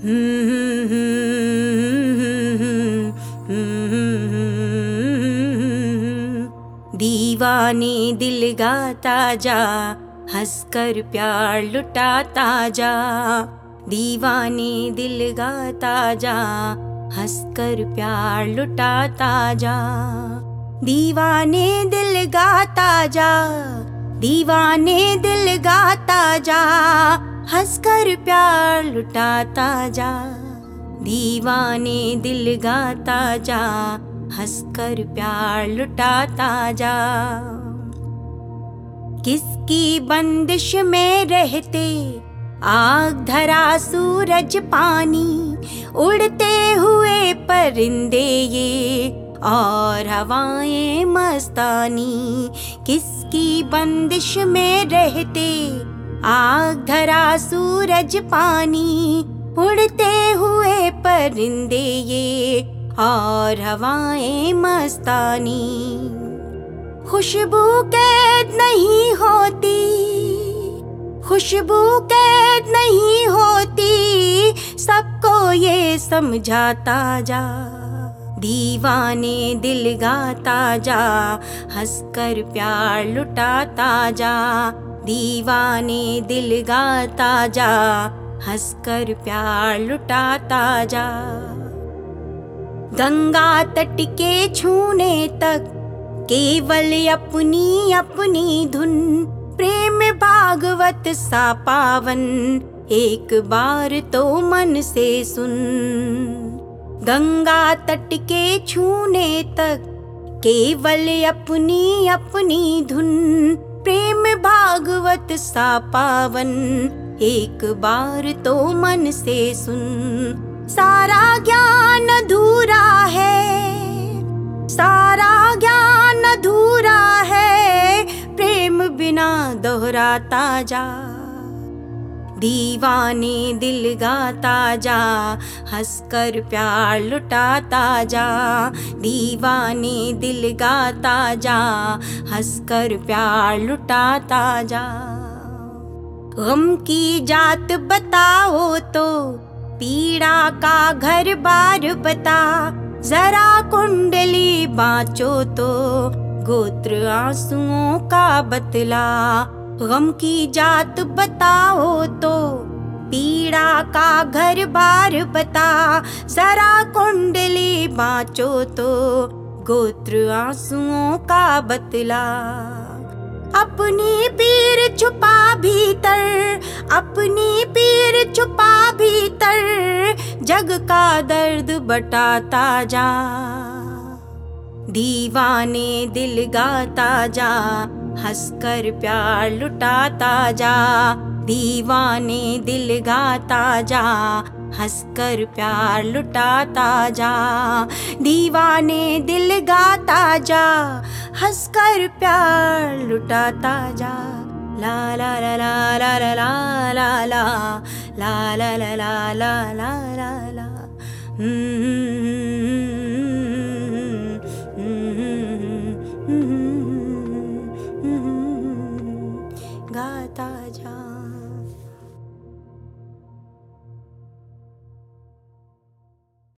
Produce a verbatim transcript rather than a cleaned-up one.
दीवाने दिल गाता जा, हंसकर प्यार लुटाता जा। दीवाने दिल गाता जा, हंसकर प्यार लुटाता जा। दीवाने दिल गाता जा, दीवाने दिल गाता जा, हंसकर प्यार लुटाता जा। दीवाने दिल गाता जा, हंसकर प्यार लुटाता जा। किसकी बंदिश में रहते आग धरा सूरज पानी, उड़ते हुए परिंदे ये और हवाएं मस्तानी। किसकी बंदिश में रहते आग धरा सूरज पानी, उड़ते हुए परिंदे ये और हवाएं मस्तानी। खुशबू कैद नहीं होती, खुशबू कैद नहीं होती, सबको ये समझाता जा। दीवाने दिल गाता जा, हंसकर प्यार लुटाता जा। दीवाने दिल गाता जा, हंसकर प्यार लुटाता जा। गंगा तट के छूने तक केवल अपनी अपनी धुन, प्रेम भागवत सा पावन एक बार तो मन से सुन। गंगा तट के छूने तक केवल अपनी अपनी धुन, प्रेम भागवत सा पावन एक बार तो मन से सुन। सारा ज्ञान अधूरा है, सारा ज्ञान अधूरा है, प्रेम बिना दोहराता जा। दीवाने दिल गाता जा, हंसकर प्यार लुटाता जा। दीवाने दिल गाता जा, हंसकर प्यार लुटाता जा। गम की जात बताओ तो पीड़ा का घर बार बता, जरा कुंडली बाँचो तो गोत्र आंसुओं का बतला। गम की जात बताओ तो पीड़ा का घर बार बता, जरा कुंडली बाँचो तो गोत्र आंसुओं का बतला। अपनी पीर छुपा भीतर, अपनी पीर छुपा भीतर, जग का दर्द बटाता जा। दीवाने दिल गाता जा, हंसकर प्यार लुटाता जा। दीवाने दिल गाता जा, हंसकर प्यार लुटाता जा। दीवाने दिल गाता जा, हंसकर प्यार लुटाता जा। ला ला ला ला ला ला ला ला ला ला ला ला ला ला ला ला ला।